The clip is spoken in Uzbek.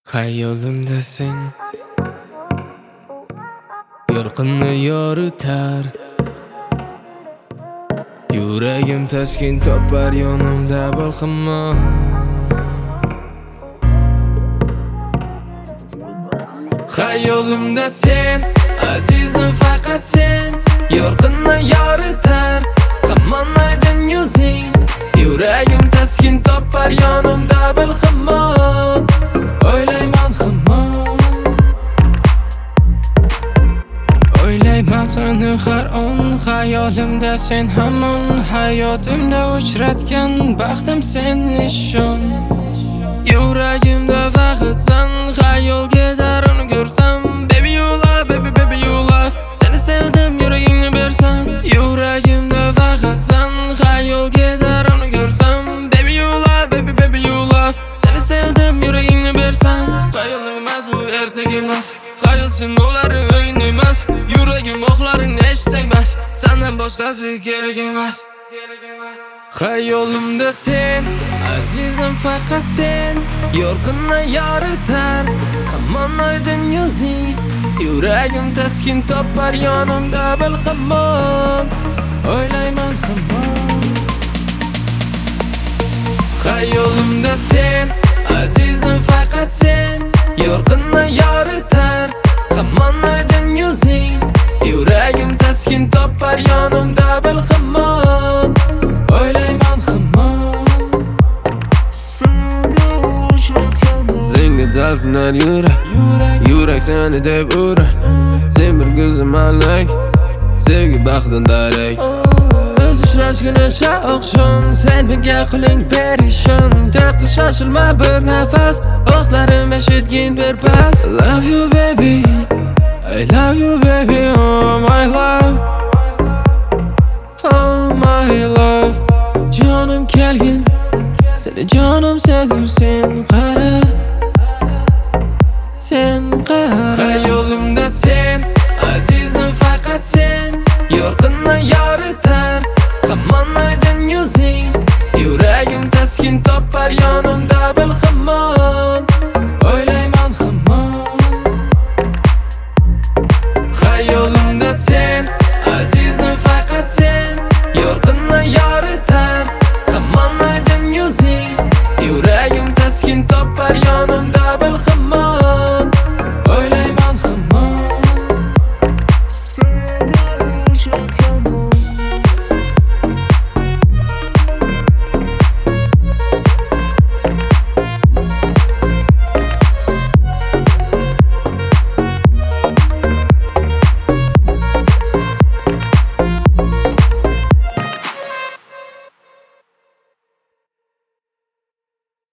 Hayolimda sen yorqinni yoritar, yuragim taskin topar yonimda balqimon. Hayolimda sen azizim, faqat sen yorqinni yoritar, hamon oydin yuzing, yuragim taskin topar yonimda balqimon. O'ylayman hamon, o'ylayman seni har on, hayolimda sen hamon, hayotimda uchratgan baxtim sen nishon. Yuragimda faqat sen, xayol ketar uni ko'rsam. Baby you love, baby you love, seni sevdim yuragingni bersan. Yuragimda faqat sen, xayol ketar uni ko'rsam. Baby you love, baby you love, seni sevdim yuragingni bersan. Xayol emas bu, ertak emas, xayol sen o'lari o'yin emas. Yuragim o'qlaringni eshitsang bas, sendan boshqasi kerak emas. Hayolimda sen azizim, faqat sen yorqinni yoritar, hamon oydin yuzing, yuragim taskin topar yonimda balqimon. O'ylayman hamon, hayolimda sen azizim, faqat sen yorqinni yoritar, hamon oydin yuzing, yuragim taskin topar yonimda balqimon. O'ylayman hamon, senga talpinar yurak seni deb urar. Sen bir ko'zim malak, sevgi baxtdan darak. Biz uchrashgunicha oqshom, sen menga qiling perishon. To'xta shoshilma bir nafas, o'qlarim eshitgin bir pas. Love you baby, I love you baby, oh my love, oh my love. Canım kelgin, seni canım sevdim, sen qara, sen qara. Hayolimda sen azizim, faqat sen yorqinni yoritar, hamon oydin yuzing, yuragim taskin topar yonimda balqimon. O'ylayman hamon, hayolimda sen azizim, faqat sen yorqinni yoritar, hamon oydin yuzing, yuragim taskin topar yonimda balqimon.